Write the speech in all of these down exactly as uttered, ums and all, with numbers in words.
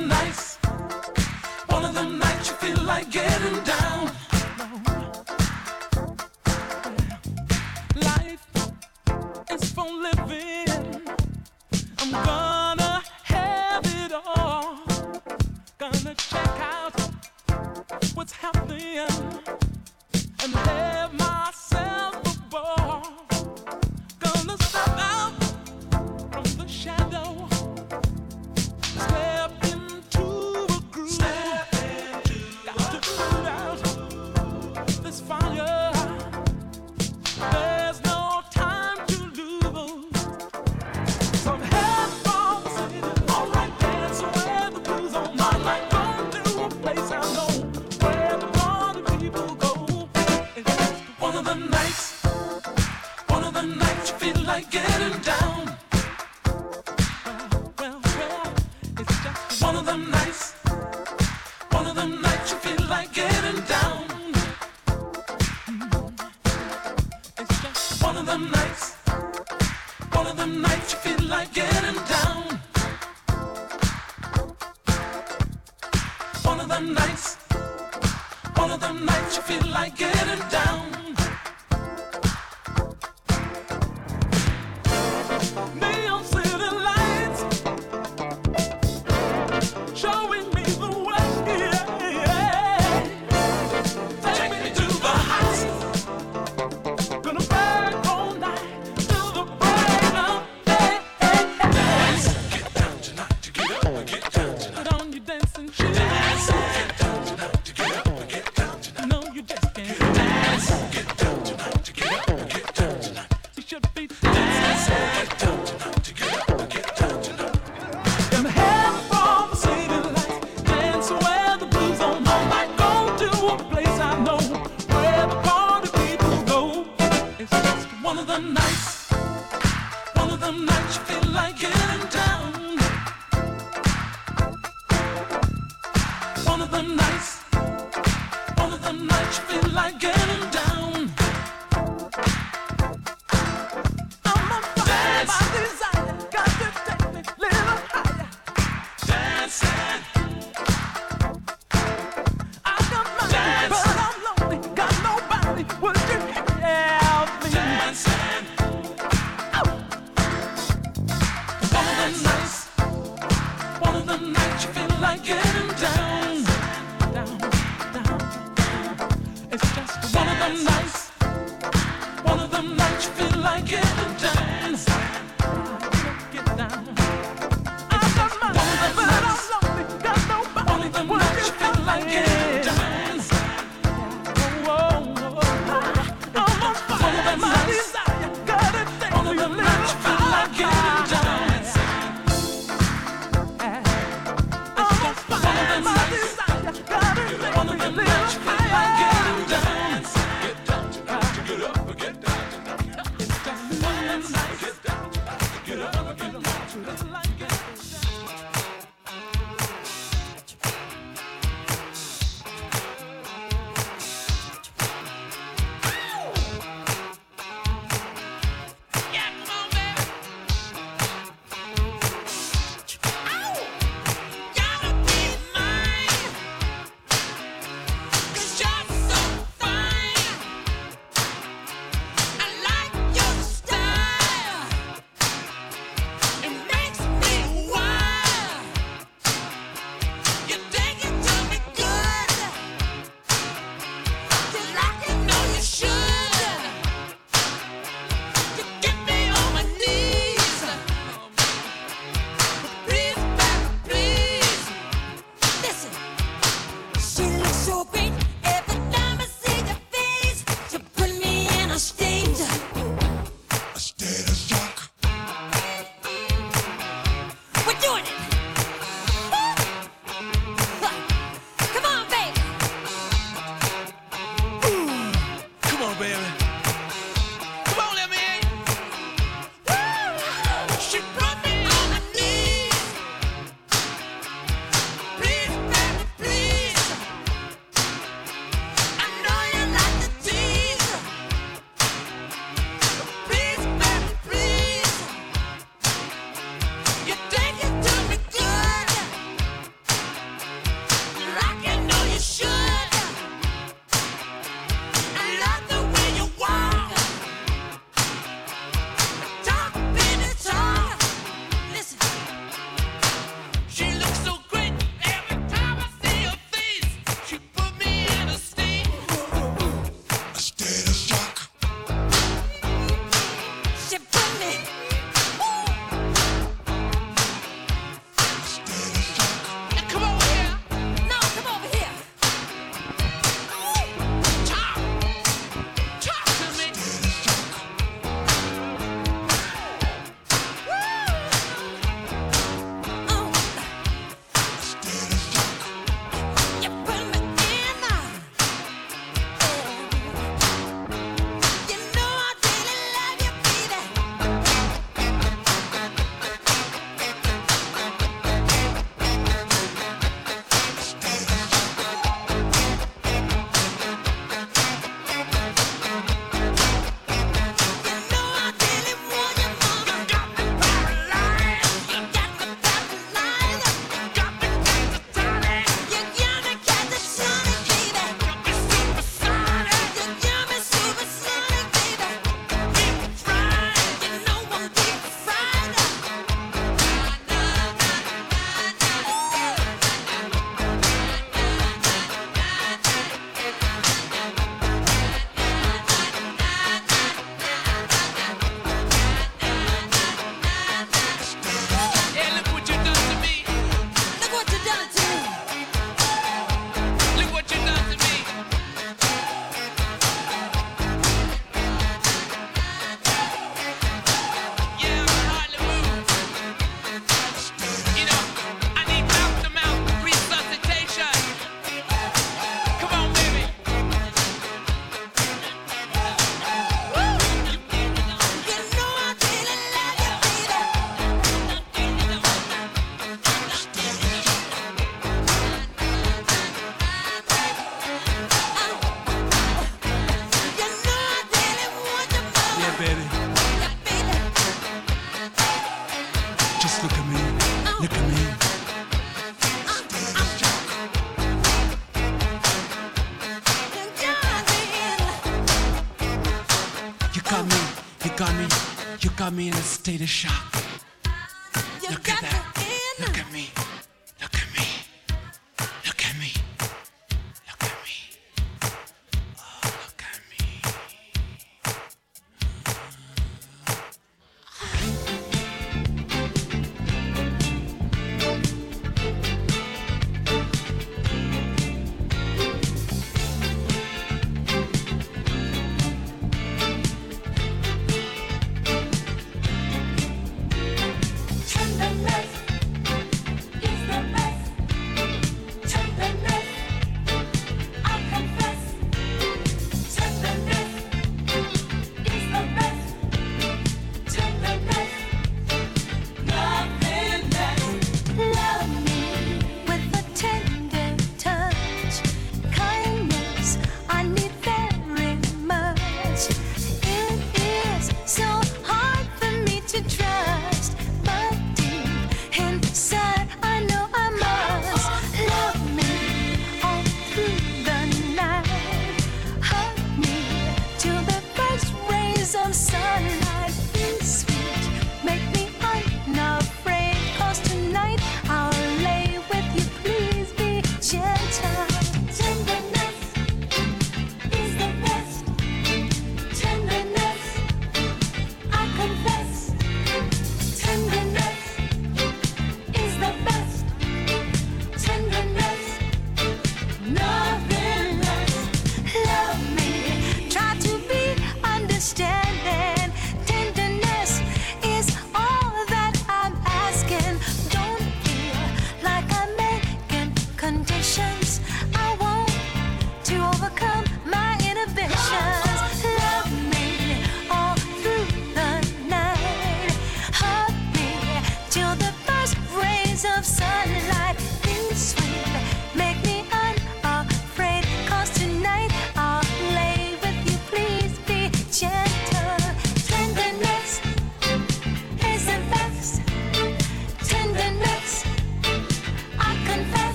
nights, one of them nights you feel like getting down. Life is for living. I'm gonna have it all. Gonna check out what's happening and have myself a ball. Gonna step out from the shadow, step into a groove. Step into Got to put out this fire. There's no time to lose. Some headphones in, alright, dance where the blues on my life. Going to a place I know where the party people go. It's just one of them nights, one of them nights you feel like getting down. Well, well, well, it's just one of them nights, one of them nights you feel like getting down. It's just one of them nights, one of them nights you feel like getting down. One of them nights, one of them nights you feel like getting down. Neon city lights showing me the way. Take me to the heights. Gonna burn all night till the break of day. Dance, get down tonight to get up and get down tonight. Put on your dancing shoes. Dance, get down tonight to get up and get down tonight. No, you just can't dance. Get down tonight to get up and get down tonight. You should be dancing. Get down tonight to get up and get down tonight. Them head from the city lights, dance where the blues on. I might go to a place I know where the party people go. It's just one of them nights, one of them nights you feel like getting down. One of them nights, one of them nights you feel like getting down. I'm on fire, my desire got to take me a little higher. Dancing, I got money, but I'm lonely, got nobody. Would you help me? Dancing, one of them nights, one of them nights you feel like getting down, down, down. It's just one of them nights, one of them nights you feel like getting down. Get down. I got money, but I'm lonely, got nobody. One of them nights you feel like getting down. Whoa, whoa, whoa. I'm on fire, my desire gotta take me a little higher. I'm on fire, my desire gotta take me a little higher. Get down tonight to get up and get down tonight. It's just one of them nights. Get down tonight to get up and get down tonight. Like getting down. Yeah, come on, baby. Gotta be mine, 'cause you're so fine. I like your style. It makes Look at me. You got me, you got me, you got me in a state of shock. Look at that. Look at me. Look at me. Look at me. Look at me. Oh, look at me.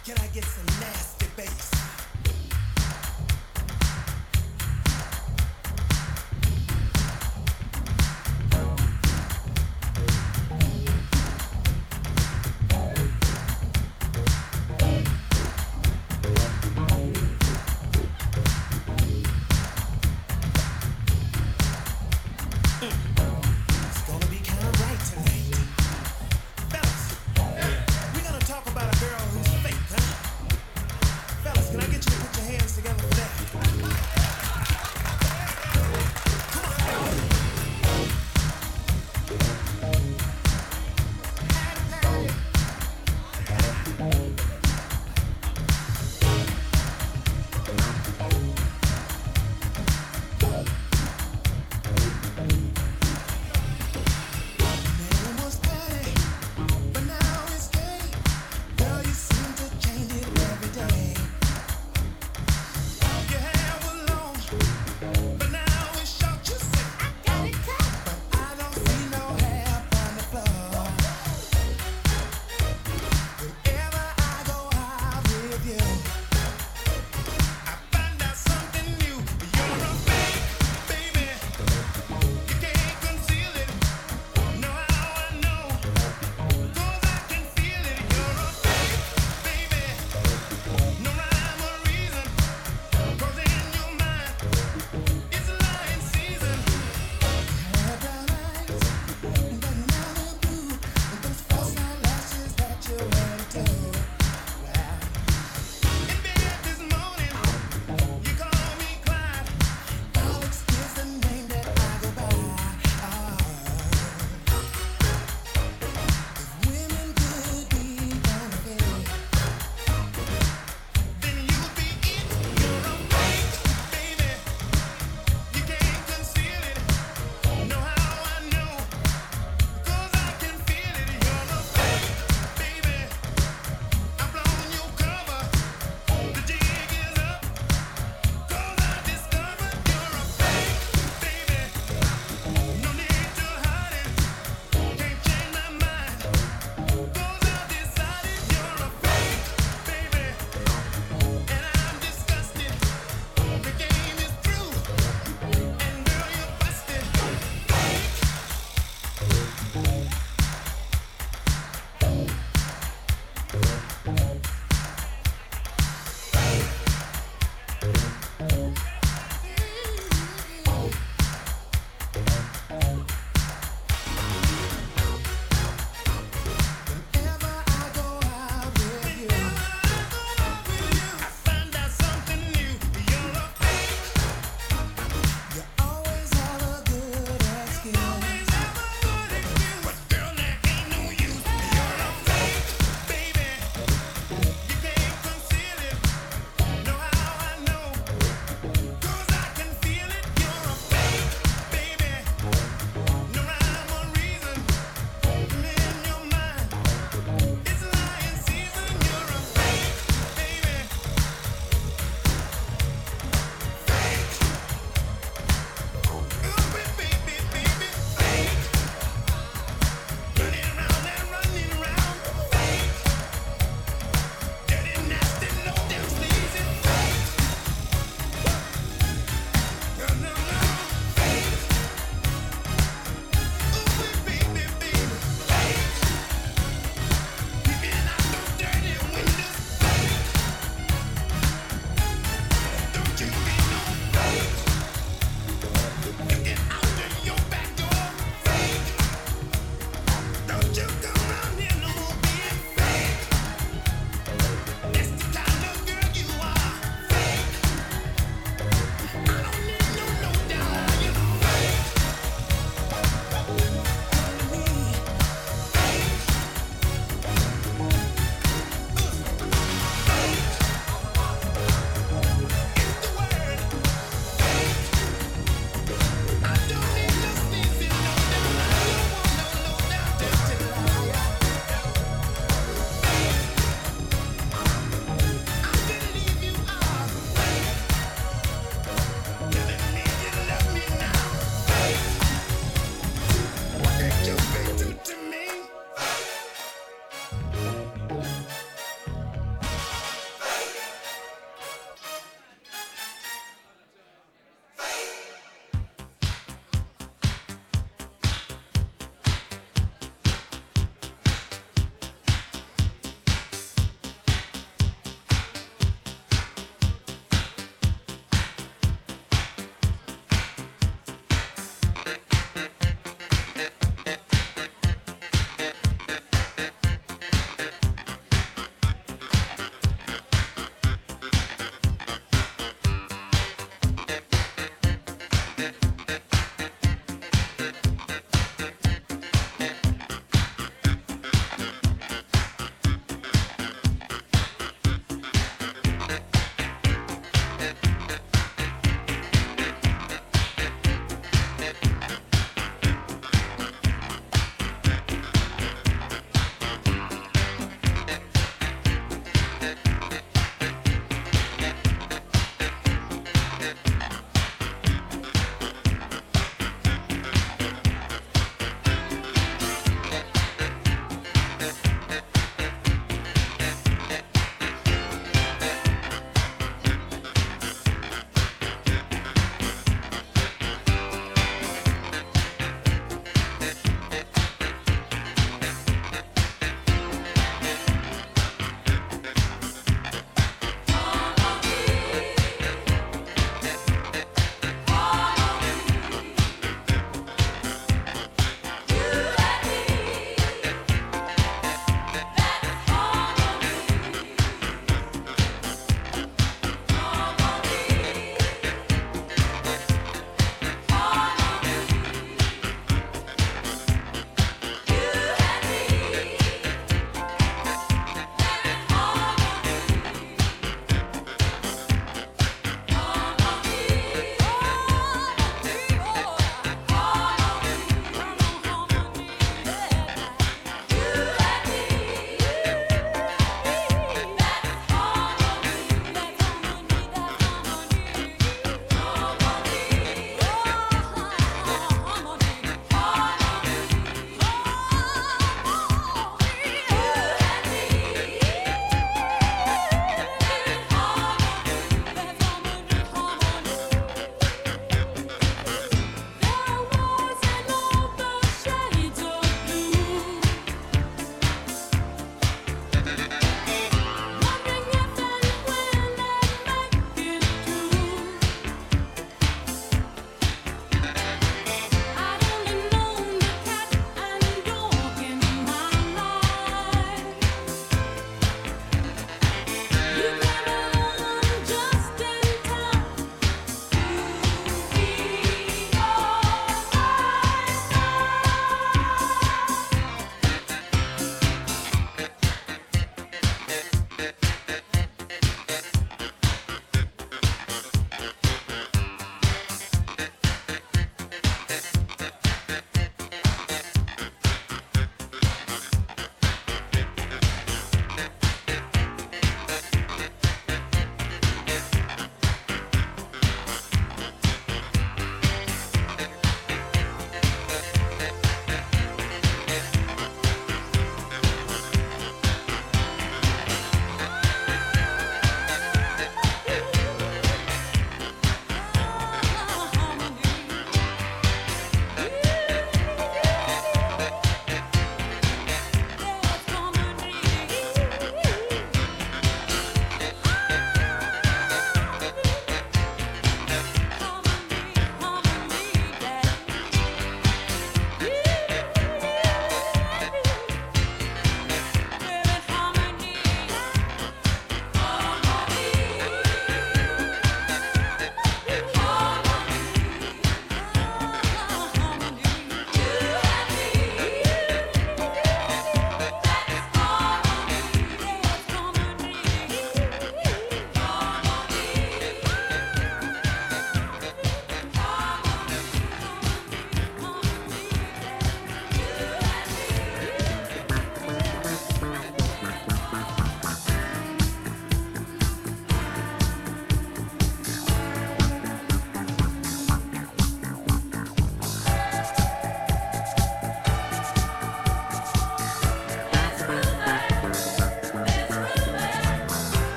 Can I get some nasty bass? It's gonna be kind of right tonight. Fellas, we're gonna talk about a girl who's fake, huh?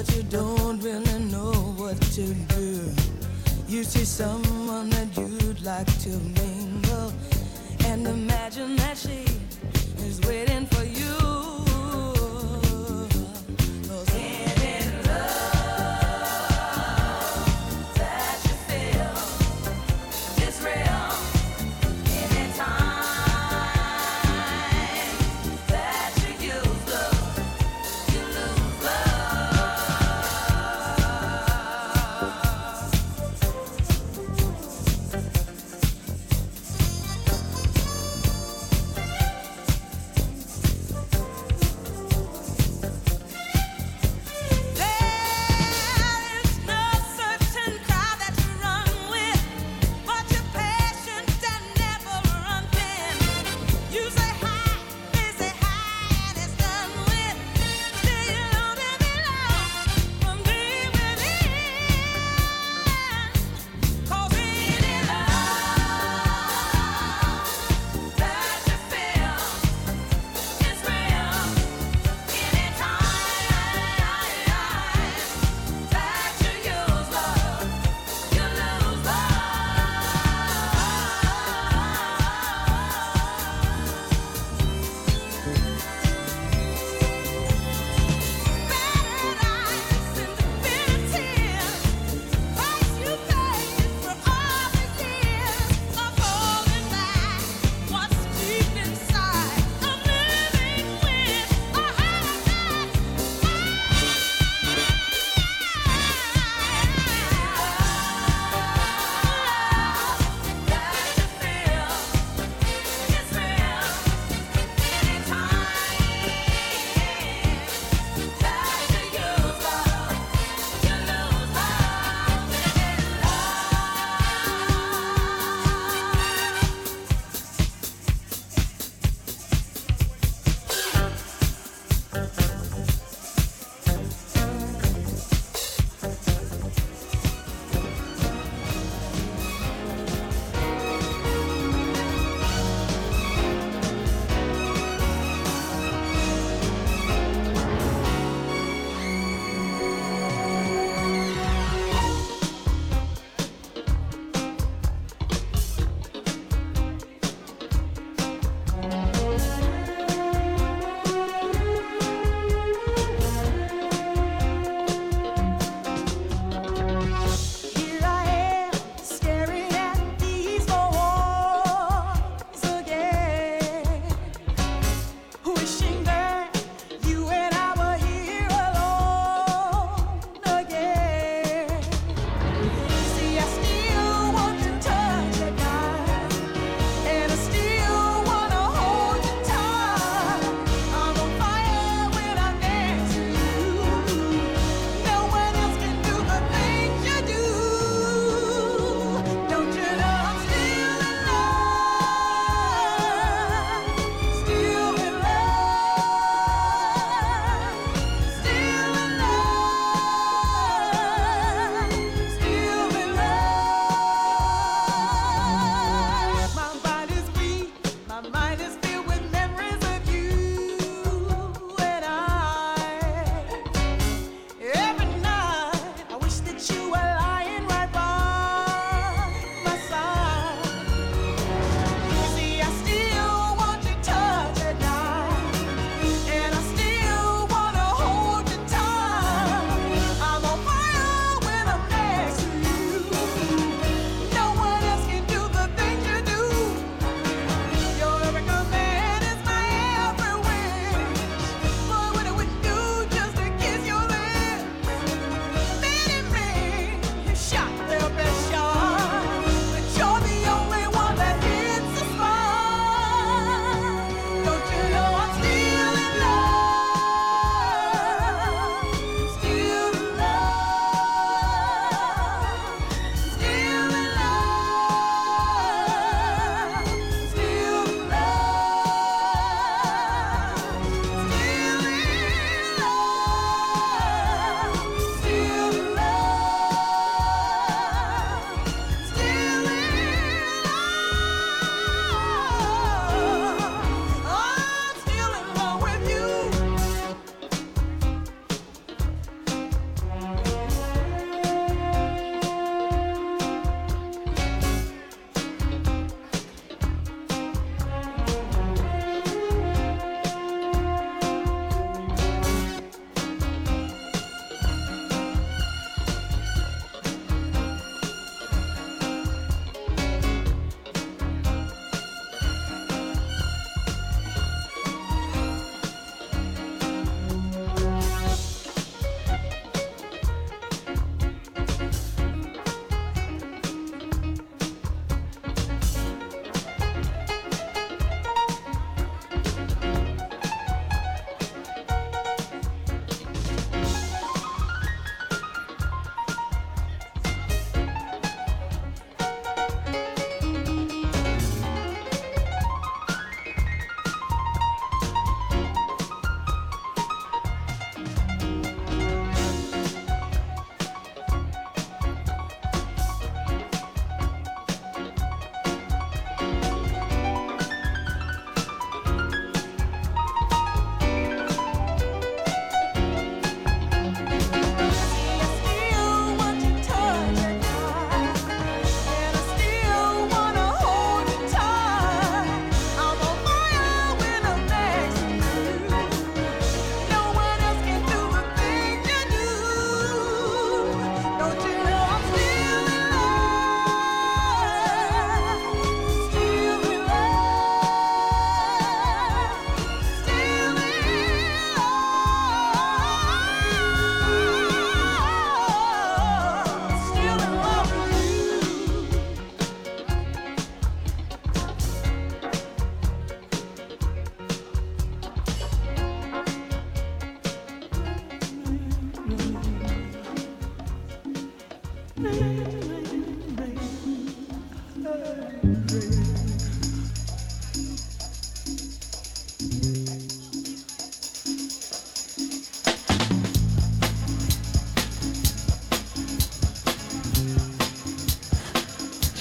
but you don't really know what to do. You see someone that you'd like to mingle and imagine that she is waiting for you. 'Cause any love that you feel is real. Anytime that you use love, you lose love.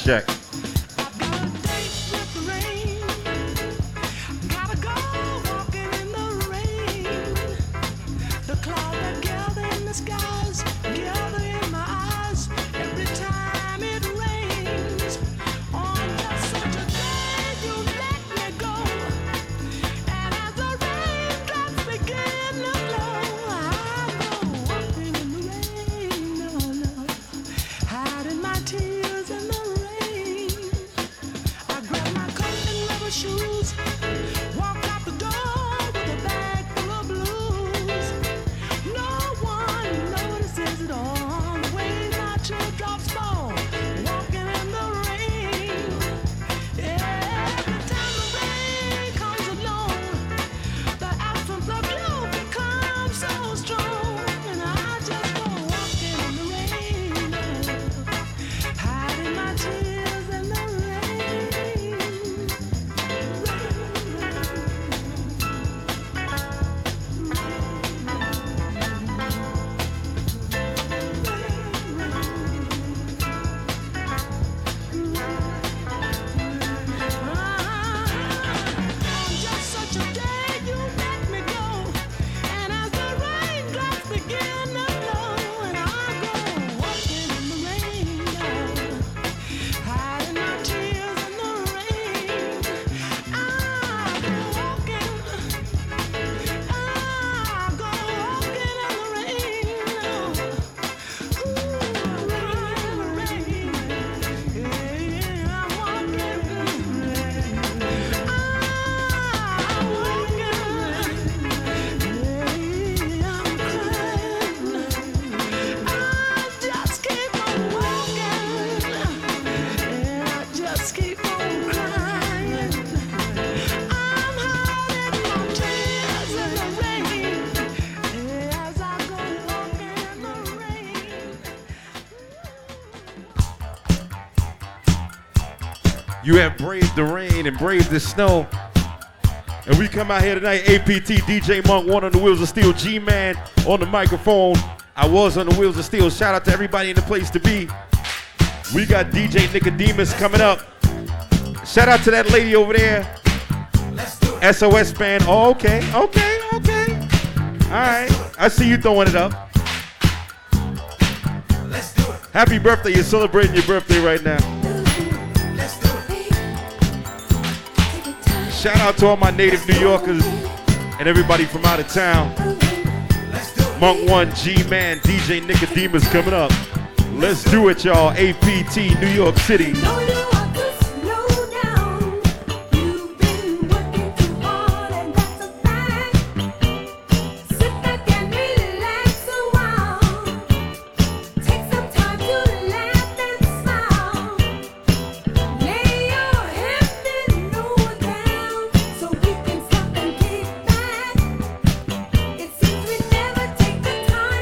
check. You have braved the rain and braved the snow. And we come out here tonight, A P T, D J Monk, one on the Wheels of Steel, G-Man on the microphone. I was on the Wheels of Steel. Shout out to everybody in the place to be. We got D J Nicodemus coming up. Shout out to that lady over there. S O S band. Oh, okay, okay, okay. All right, I see you throwing it up. Happy birthday, you're celebrating your birthday right now. Shout out to all my native New Yorkers and everybody from out of town. Monk One, G-Man, D J Nicodemus coming up. Let's do it, y'all. A P T, New York City.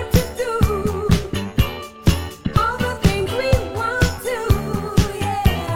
All the things we want to, yeah.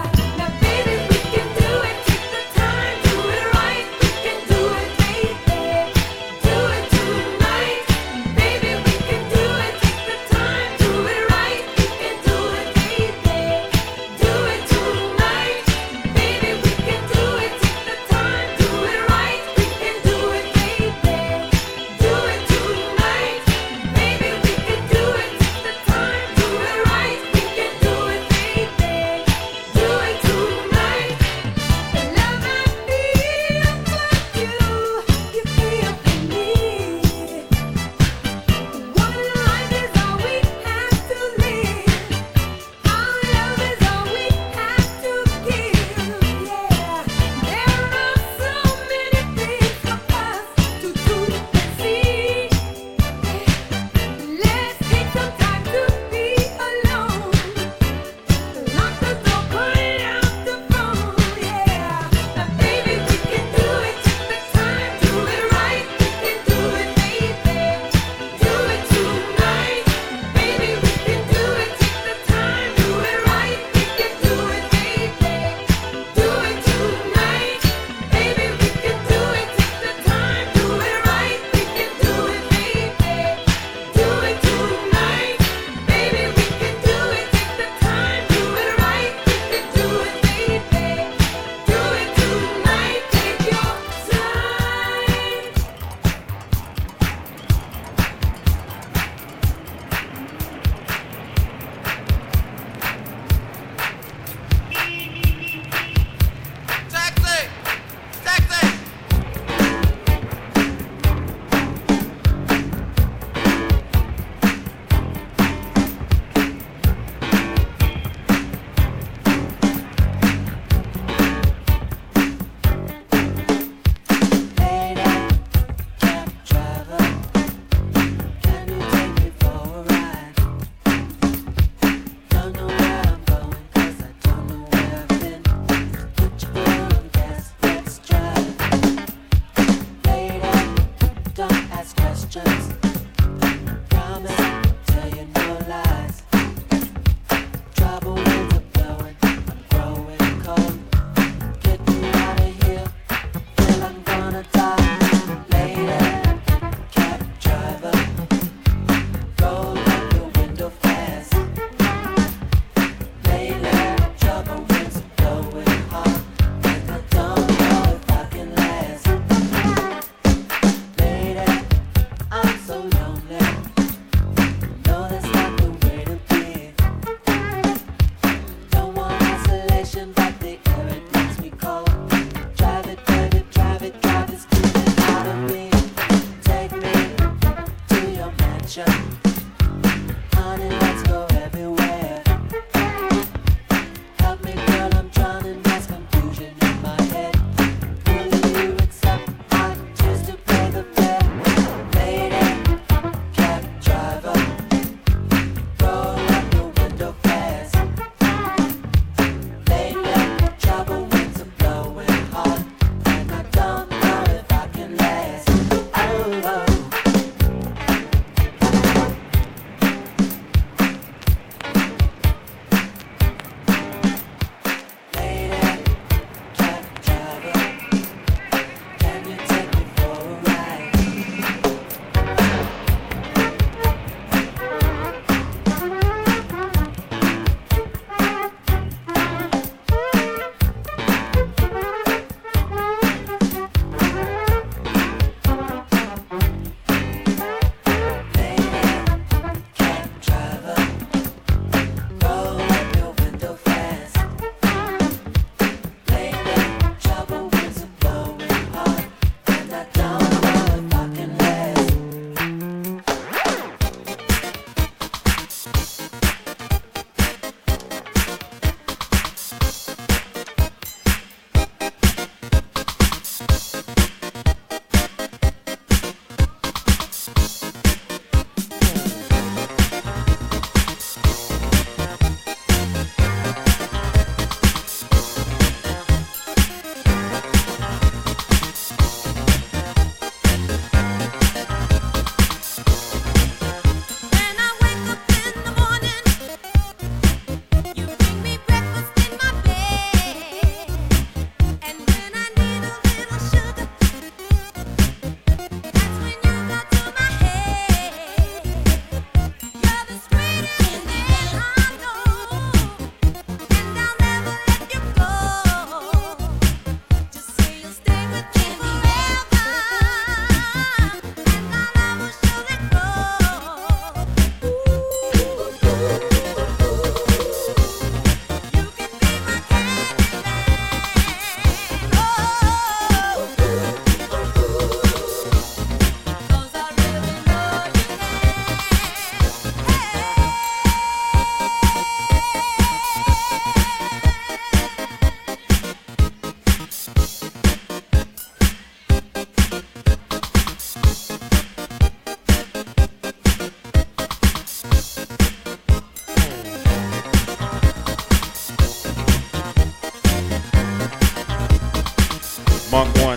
Monk one.